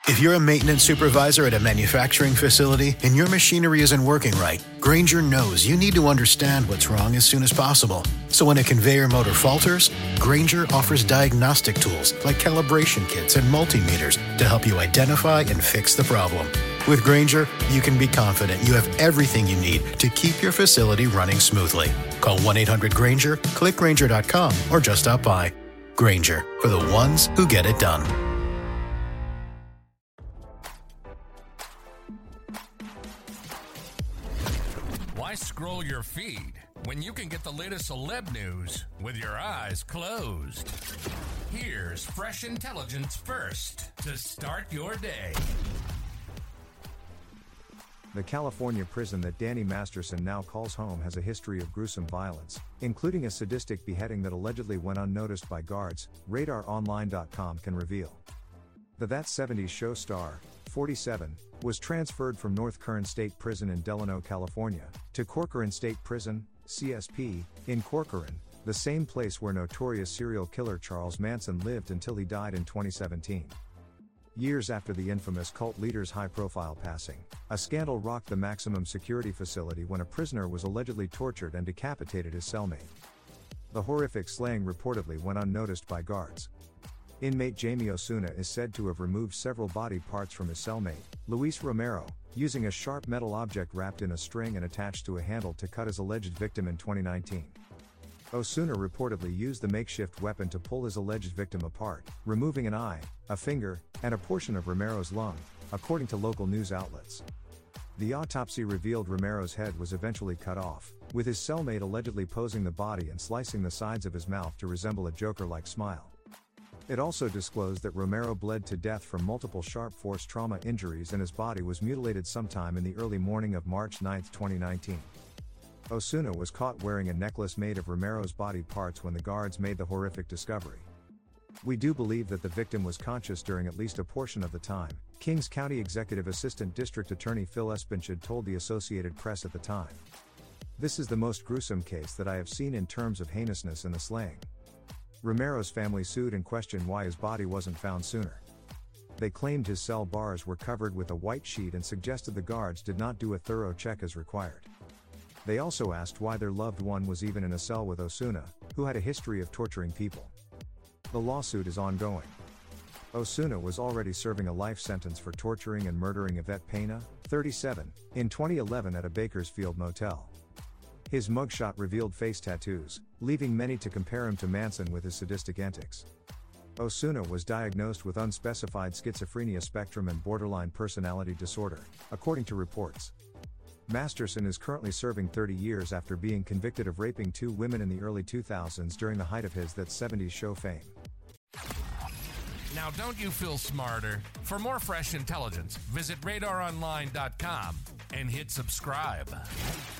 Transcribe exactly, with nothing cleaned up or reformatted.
If you're a maintenance supervisor at a manufacturing facility and your machinery isn't working right, Grainger knows you need to understand what's wrong as soon as possible. So when a conveyor motor falters, Grainger offers diagnostic tools like calibration kits and multimeters to help you identify and fix the problem. With Grainger, you can be confident you have everything you need to keep your facility running smoothly. Call one eight hundred Grainger, click Grainger dot com, or just stop by. Grainger, for the ones who get it done. Why scroll your feed when you can get the latest celeb news with your eyes closed? Here's fresh intelligence first to start your day. The California prison that Danny Masterson now calls home has a history of gruesome violence, including a sadistic beheading that allegedly went unnoticed by guards, radar online dot com can reveal. The That seventies Show star, forty-seven, was transferred from North Kern State Prison in Delano, California, to Corcoran State Prison, C S P, in Corcoran, the same place where notorious serial killer Charles Manson lived until he died in twenty seventeen. Years after the infamous cult leader's high-profile passing, a scandal rocked the maximum security facility when a prisoner was allegedly tortured and decapitated his cellmate. The horrific slaying reportedly went unnoticed by guards. Inmate Jamie Osuna is said to have removed several body parts from his cellmate, Luis Romero, using a sharp metal object wrapped in a string and attached to a handle to cut his alleged victim in twenty nineteen. Osuna reportedly used the makeshift weapon to pull his alleged victim apart, removing an eye, a finger, and a portion of Romero's lung, according to local news outlets. The autopsy revealed Romero's head was eventually cut off, with his cellmate allegedly posing the body and slicing the sides of his mouth to resemble a Joker-like smile. It also disclosed that Romero bled to death from multiple sharp force trauma injuries and his body was mutilated sometime in the early morning of March ninth, twenty nineteen. Osuna was caught wearing a necklace made of Romero's body parts when the guards made the horrific discovery. We do believe that the victim was conscious during at least a portion of the time, Kings County Executive Assistant District Attorney Phil Espenshade told the Associated Press at the time. This is the most gruesome case that I have seen in terms of heinousness in the slaying. Romero's family sued and questioned why his body wasn't found sooner. They claimed his cell bars were covered with a white sheet and suggested the guards did not do a thorough check as required. They also asked why their loved one was even in a cell with Osuna, who had a history of torturing people. The lawsuit is ongoing. Osuna was already serving a life sentence for torturing and murdering Yvette Pena, thirty-seven, in twenty eleven at a Bakersfield motel. His mugshot revealed face tattoos, leaving many to compare him to Manson with his sadistic antics. Osuna was diagnosed with unspecified schizophrenia spectrum and borderline personality disorder, according to reports. Masterson is currently serving thirty years after being convicted of raping two women in the early two thousands during the height of his That seventies Show fame. Now don't you feel smarter? For more fresh intelligence, visit radar online dot com and hit subscribe.